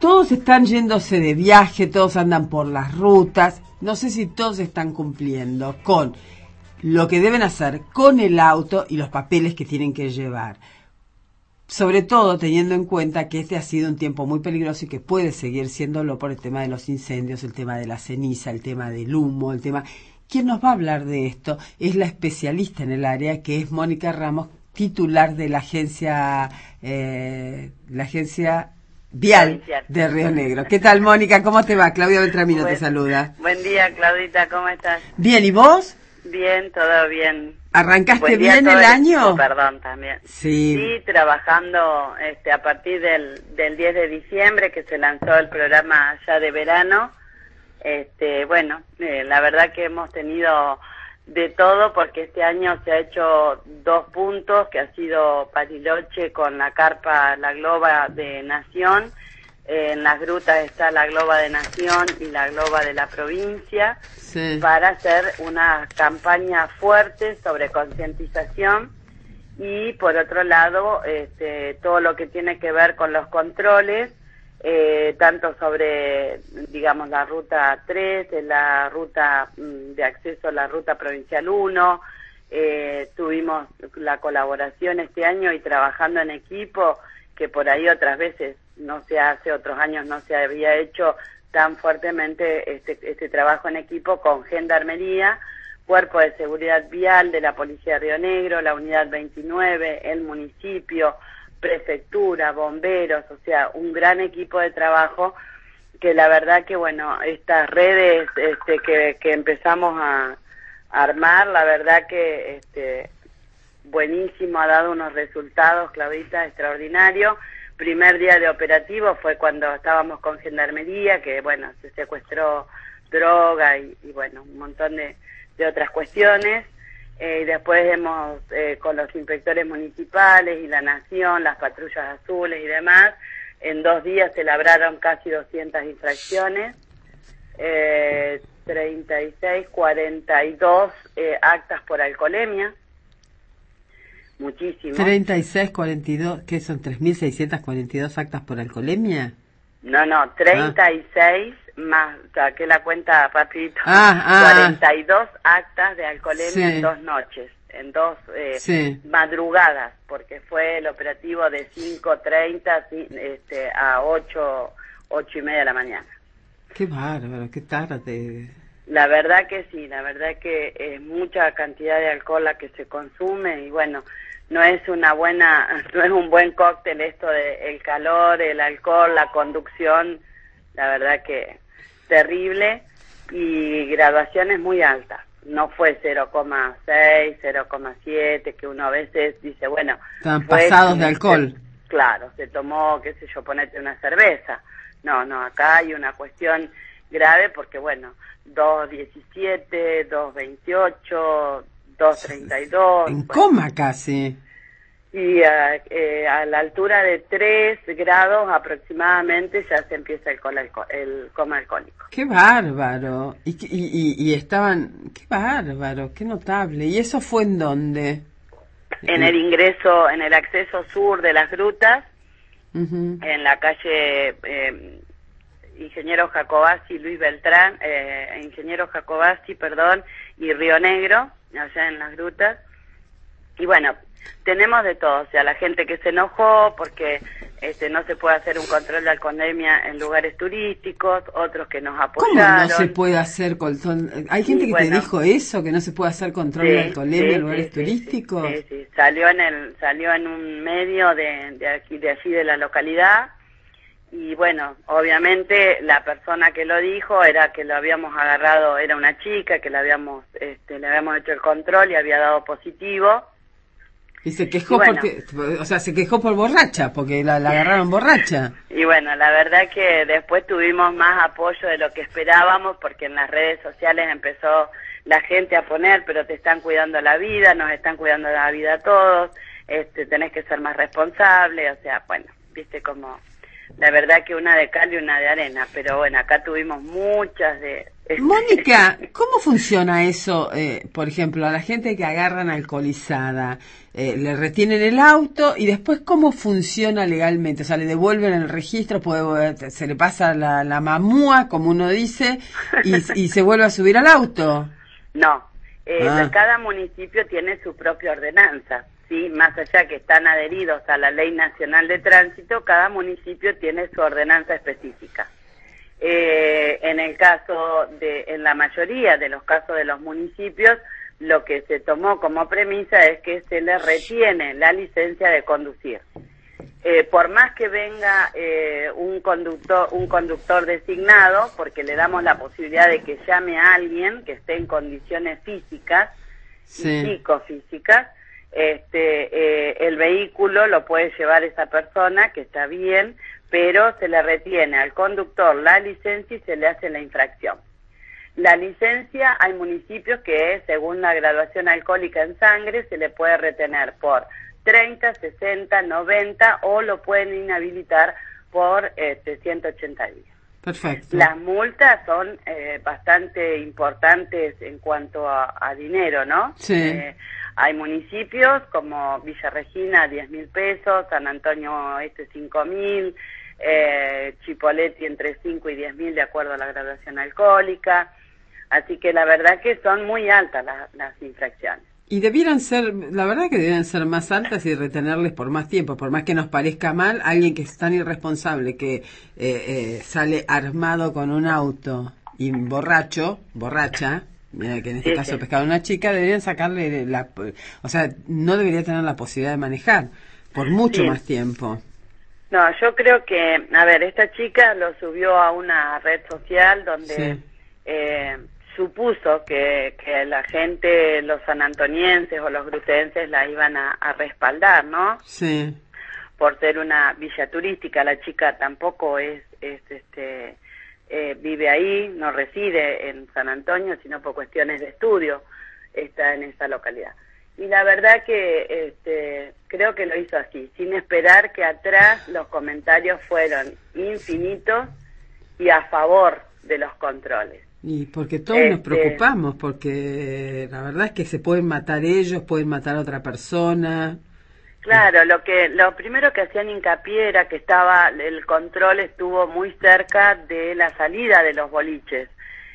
todos están yéndose de viaje, todos andan por las rutas. No sé si todos están cumpliendo con lo que deben hacer con el auto y los papeles que tienen que llevar. Sobre todo teniendo en cuenta que este ha sido un tiempo muy peligroso y que puede seguir siéndolo por el tema de los incendios, el tema de la ceniza, el tema del humo, el tema... ¿Quién nos va a hablar de esto? Es la especialista en el área, que es Mónica Ramos, titular de la agencia Vial de Río Negro. ¿Qué tal, Mónica? ¿Cómo te va? Claudia Beltramino te saluda. Buen día, Claudita, ¿cómo estás? Bien, ¿y vos? Bien, todo bien. ¿Arrancaste bien el año? Perdón, también. Sí. Sí, trabajando a partir del 10 de diciembre, que se lanzó el programa ya de verano. La verdad que hemos tenido de todo, porque este año se ha hecho 2 puntos, que ha sido Bariloche con la carpa La Globa de Nación. En las grutas está la Globa de Nación y la Globa de la provincia, sí, para hacer una campaña fuerte sobre concientización. Y por otro lado, todo lo que tiene que ver con los controles, tanto sobre, digamos, la ruta 3, la ruta de acceso a la ruta provincial 1, tuvimos la colaboración este año y trabajando en equipo, que por ahí otras veces no se hace, otros años no se había hecho tan fuertemente este trabajo en equipo con Gendarmería, Cuerpo de Seguridad Vial de la Policía de Río Negro, la Unidad 29, el municipio, prefectura, bomberos, o sea, un gran equipo de trabajo, que la verdad que, bueno, estas redes que empezamos a armar, la verdad que buenísimo, ha dado unos resultados, Claudita, extraordinarios. Primer día de operativo fue cuando estábamos con Gendarmería, que, bueno, se secuestró droga y bueno, un montón de otras cuestiones. Y después hemos, con los inspectores municipales y la Nación, las patrullas azules y demás, en 2 días se labraron casi 200 infracciones, 36, 42 actas por alcoholemia, muchísimo. 36, 42, ¿qué son? 3.642 actas por alcoholemia. No, 36 más, saqué la cuenta rapidito, 42 actas de alcoholemia, sí, en 2 noches, en 2 sí, madrugadas, porque fue el operativo de 5:30 a 8:30 de la mañana. Qué bárbaro, qué tarde. La verdad que sí, la verdad que es mucha cantidad de alcohol la que se consume y bueno, no es un buen cóctel esto de el calor, el alcohol, la conducción, la verdad que terrible, y graduaciones muy altas. No fue 0,6, 0,7, que uno a veces dice, bueno... Están pasados de alcohol. Claro, se tomó, qué sé yo, ponete una cerveza. No, acá hay una cuestión grave porque, bueno, 2,17, 2,28, 2,32... En coma casi. Y a la altura de 3 grados aproximadamente ya se empieza el coma alcohólico. ¡Qué bárbaro! Y estaban... ¡Qué bárbaro! ¡Qué notable! ¿Y eso fue en dónde? En el ingreso, en el acceso sur de las grutas, en la calle Ingeniero Jacobacci, Luis Beltrán, Ingeniero Jacobacci, y Río Negro, allá en las grutas. Y bueno, tenemos de todo, o sea, la gente que se enojó porque no se puede hacer un control de alcoholemia en lugares turísticos, otros que nos apoyaron. ¿Cómo no se puede hacer control? ¿Hay gente que te dijo eso, que no se puede hacer control de alcoholemia en lugares turísticos? Sí, salió en un medio de allí de la localidad. Y bueno, obviamente la persona que lo dijo era que lo habíamos agarrado, era una chica que le habíamos hecho el control y había dado positivo. Y se quejó se quejó por borracha, porque la agarraron borracha. Y bueno, la verdad que después tuvimos más apoyo de lo que esperábamos, porque en las redes sociales empezó la gente a poner, pero te están cuidando la vida, nos están cuidando la vida a todos, tenés que ser más responsable, o sea, bueno, viste cómo la verdad que una de cal y una de arena, pero bueno, acá tuvimos muchas de... Mónica, ¿cómo funciona eso, por ejemplo, a la gente que agarran alcoholizada? Le retienen el auto y después, ¿cómo funciona legalmente? O sea, le devuelven el registro, se le pasa la mamúa, como uno dice, y se vuelve a subir al auto. No, cada municipio tiene su propia ordenanza, ¿sí? Más allá que están adheridos a la Ley Nacional de Tránsito, cada municipio tiene su ordenanza específica. En el caso en la mayoría de los casos de los municipios, lo que se tomó como premisa es que se le retiene la licencia de conducir. Por más que venga un conductor designado, porque le damos la posibilidad de que llame a alguien que esté en condiciones físicas y psicofísicas, el vehículo lo puede llevar esa persona, que está bien, pero se le retiene al conductor la licencia y se le hace la infracción. La licencia, hay municipios que según la graduación alcohólica en sangre se le puede retener por 30, 60, 90 o lo pueden inhabilitar por 180 días. Perfecto. Las multas son bastante importantes en cuanto a dinero, ¿no? Sí. Hay municipios como Villa Regina, 10.000 pesos, San Antonio Este, 5.000, Chipoleti entre 5 y 10.000 de acuerdo a la graduación alcohólica. Así que la verdad que son muy altas las infracciones. Y debieran ser, la verdad que deben ser más altas y retenerles por más tiempo, por más que nos parezca mal, alguien que es tan irresponsable que sale armado con un auto y borracha, que en este caso pescaba una chica, deberían sacarle o sea, no debería tener la posibilidad de manejar por mucho más tiempo. No, yo creo que, a ver, esta chica lo subió a una red social donde supuso que la gente, los sanantonienses o los grutenses la iban a respaldar, ¿no? Sí. Por ser una villa turística, la chica tampoco vive ahí, no reside en San Antonio, sino por cuestiones de estudio está en esa localidad. Y la verdad que creo que lo hizo así, sin esperar que atrás los comentarios fueron infinitos y a favor de los controles. Y porque todos nos preocupamos, porque la verdad es que se pueden matar ellos, pueden matar a otra persona. Claro, lo primero que hacían hincapié era que el control estuvo muy cerca de la salida de los boliches,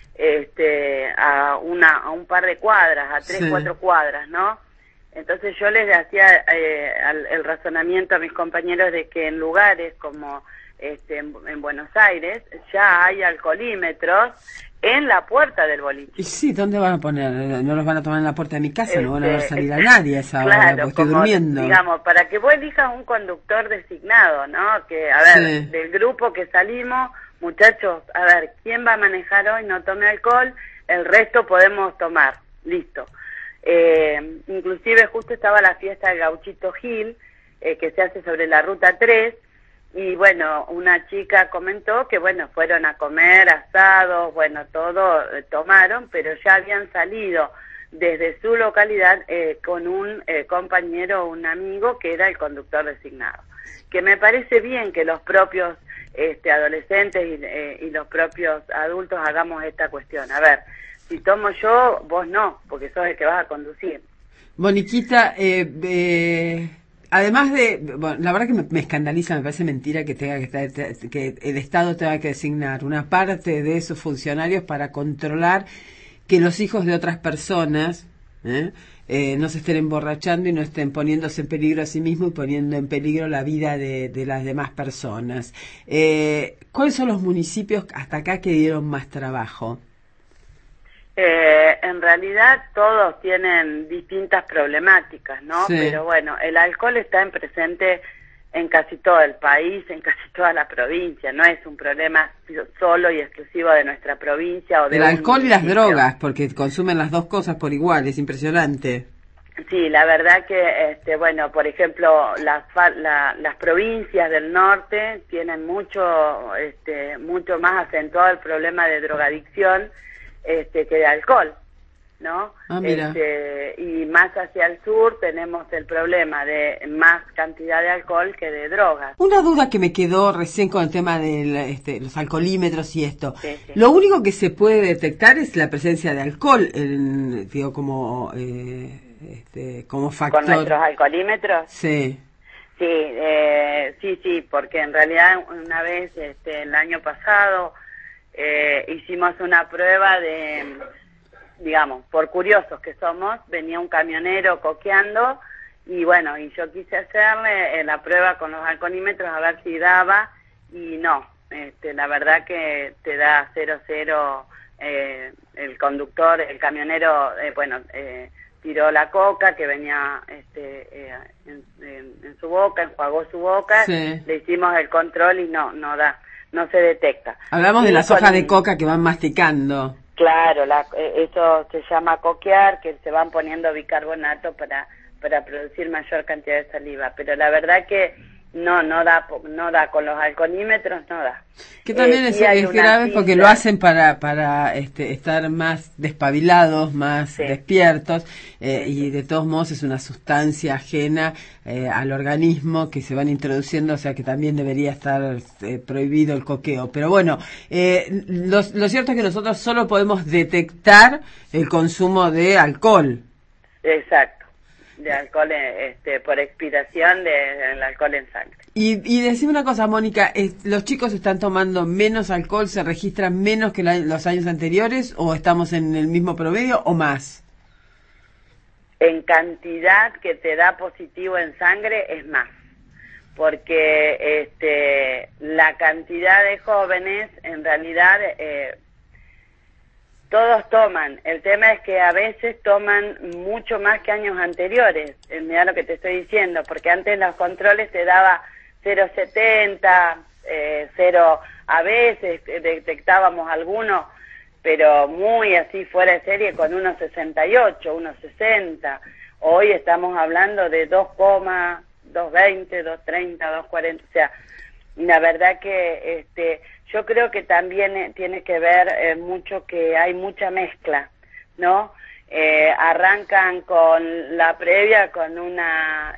a un par de cuadras, a 3, 4 cuadras, ¿no? Entonces yo les hacía el razonamiento a mis compañeros de que en lugares como en Buenos Aires ya hay alcoholímetros en la puerta del boliche. Y sí, ¿dónde van a poner? No los van a tomar en la puerta de mi casa, no van a ver salir a nadie a esa hora, claro, porque estoy durmiendo. Digamos, para que vos elijas un conductor designado, ¿no? Que, a ver, del grupo que salimos, muchachos, a ver, ¿quién va a manejar hoy? No tome alcohol, el resto podemos tomar, listo. Inclusive justo estaba la fiesta del Gauchito Gil, que se hace sobre la Ruta 3, y bueno, una chica comentó que bueno, fueron a comer asados, bueno, todo tomaron, pero ya habían salido desde su localidad con un compañero, un amigo que era el conductor designado. Que me parece bien que los propios adolescentes y los propios adultos hagamos esta cuestión. A ver, si tomo yo, vos no, porque sos el que vas a conducir. Moniquita, además bueno, la verdad que me escandaliza, me parece mentira que que el Estado tenga que designar una parte de esos funcionarios para controlar que los hijos de otras personas no se estén emborrachando y no estén poniéndose en peligro a sí mismos y poniendo en peligro la vida de las demás personas. ¿Cuáles son los municipios hasta acá que dieron más trabajo? En realidad todos tienen distintas problemáticas, ¿no? Sí. Pero bueno, el alcohol está presente en casi todo el país, en casi toda la provincia, no es un problema solo y exclusivo de nuestra provincia o de el alcohol y las drogas, porque consumen las dos cosas por igual, es impresionante. Sí, la verdad que, bueno, por ejemplo, las provincias del norte tienen mucho más acentuado el problema de drogadicción que de alcohol. ¿no? Ah, mira. Y más hacia el sur tenemos el problema de más cantidad de alcohol que de drogas. Una duda que me quedó recién con el tema de los alcoholímetros y esto. Sí, sí. Lo único que se puede detectar es la presencia de alcohol, digo, como factor. ¿Con nuestros alcoholímetros? Sí. Sí, porque en realidad una vez, el año pasado, hicimos una prueba de, digamos, por curiosos que somos, venía un camionero coqueando y bueno, y yo quise hacerle la prueba con los alcoholímetros a ver si daba y no, la verdad que te da 0,0, el conductor, el camionero, tiró la coca que venía en su boca, enjuagó su boca, Sí. le hicimos el control y no da, no se detecta. Hablamos de las hojas de coca que van masticando. Claro, eso se llama coquear, que se van poniendo bicarbonato para producir mayor cantidad de saliva, pero la verdad que no da con los alcoholímetros, no da. Que también es grave porque lo hacen para estar más despabilados, más despiertos, y de todos modos es una sustancia ajena al organismo que se van introduciendo, o sea que también debería estar prohibido el coqueo. Pero bueno, lo cierto es que nosotros solo podemos detectar el consumo de alcohol. Exacto. De alcohol, por expiración del alcohol en sangre. Y decime una cosa, Mónica, ¿los chicos están tomando menos alcohol, se registran menos que los años anteriores o estamos en el mismo promedio o más? En cantidad que te da positivo en sangre es más, porque la cantidad de jóvenes en realidad todos toman, el tema es que a veces toman mucho más que años anteriores, mira lo que te estoy diciendo, porque antes los controles te daba 0,70, 0, a veces detectábamos algunos, pero muy así fuera de serie con 1,68, 1,60, hoy estamos hablando de 2,220, 2,30, 2,40, o sea, la verdad que yo creo que también tiene que ver mucho que hay mucha mezcla, ¿no? Arrancan con la previa con una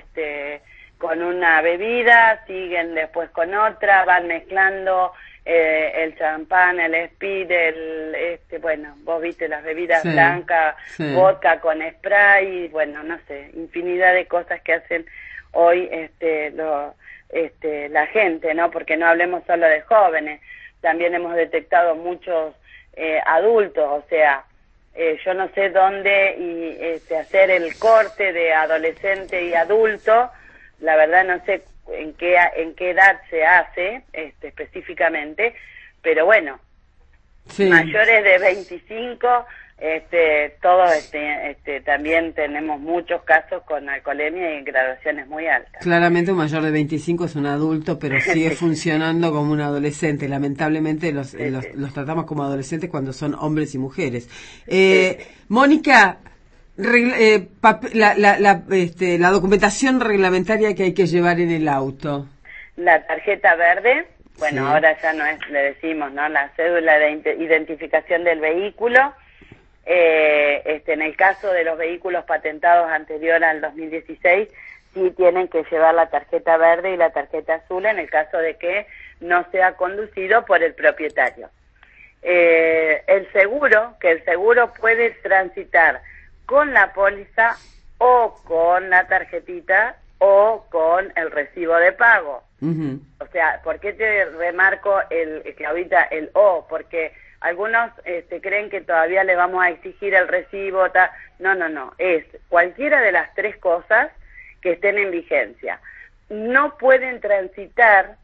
bebida, siguen después con otra, van mezclando el champán, el speed, vos viste las bebidas blancas, vodka con spray, bueno, no sé, infinidad de cosas que hacen hoy la gente, ¿no? Porque no hablemos solo de jóvenes, también hemos detectado muchos adultos, o sea, yo no sé dónde hacer el corte de adolescente y adulto, la verdad no sé en qué edad se hace específicamente, pero bueno, mayores de 25, todos también tenemos muchos casos con alcoholemia y en graduaciones muy altas. Claramente un mayor de 25 es un adulto, pero sigue funcionando como un adolescente. Lamentablemente los tratamos como adolescentes cuando son hombres y mujeres. Mónica, la documentación reglamentaria que hay que llevar en el auto. La tarjeta verde, bueno, ahora ya no es, le decimos, ¿no? La cédula de identificación del vehículo. En el caso de los vehículos patentados anterior al 2016, sí tienen que llevar la tarjeta verde y la tarjeta azul en el caso de que no sea conducido por el propietario. El seguro puede transitar con la póliza o con la tarjetita o con el recibo de pago. Uh-huh. O sea, ¿por qué te remarco Claudita, el O? Porque algunos creen que todavía le vamos a exigir el recibo. No, es cualquiera de las tres cosas que estén en vigencia. No pueden transitar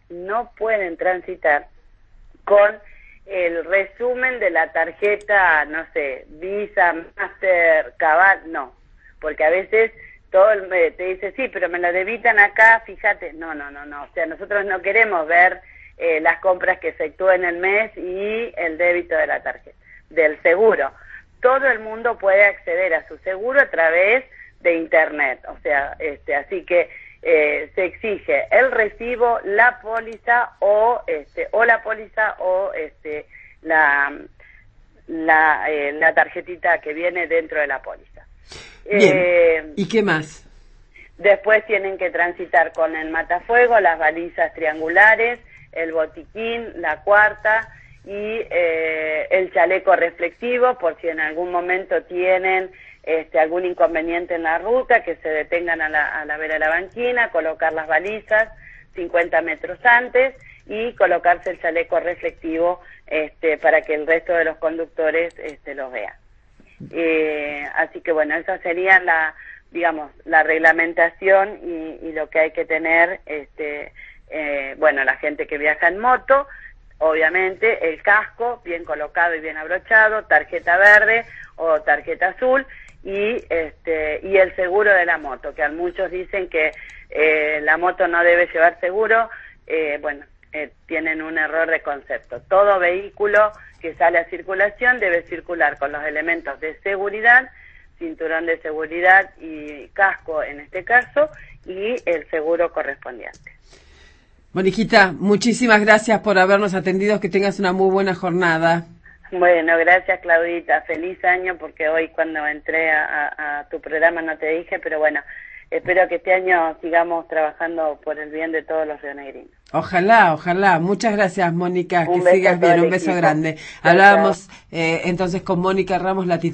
con el resumen de la tarjeta, no sé, Visa, Master, Cabal, no, porque a veces te dice, sí, pero me lo debitan acá, fíjate, no, o sea, nosotros no queremos ver las compras que efectúe en el mes y el débito de la tarjeta, del seguro. Todo el mundo puede acceder a su seguro a través de internet, o sea, así que se exige el recibo, la póliza o la tarjetita que viene dentro de la póliza. Bien. ¿Y qué más? Después tienen que transitar con el matafuego, las balizas triangulares, el botiquín, la cuarta y el chaleco reflectivo, por si en algún momento tienen algún inconveniente en la ruta, que se detengan a la vera de la banquina, colocar las balizas 50 metros antes y colocarse el chaleco reflectivo para que el resto de los conductores los vean. Así que bueno, esa sería la reglamentación y lo que hay que tener, la gente que viaja en moto, obviamente el casco bien colocado y bien abrochado, tarjeta verde o tarjeta azul y el seguro de la moto, que a muchos dicen que la moto no debe llevar seguro. Tienen un error de concepto. Todo vehículo que sale a circulación debe circular con los elementos de seguridad, cinturón de seguridad y casco en este caso, y el seguro correspondiente. Moniquita, muchísimas gracias por habernos atendido, que tengas una muy buena jornada. Bueno, gracias Claudita, feliz año, porque hoy cuando entré a tu programa no te dije, pero bueno, espero que este año sigamos trabajando por el bien de todos los rionegrinos. Ojalá, ojalá. Muchas gracias, Mónica. Que sigas bien. Un beso grande. Chao, Hablábamos entonces con Mónica Ramos, la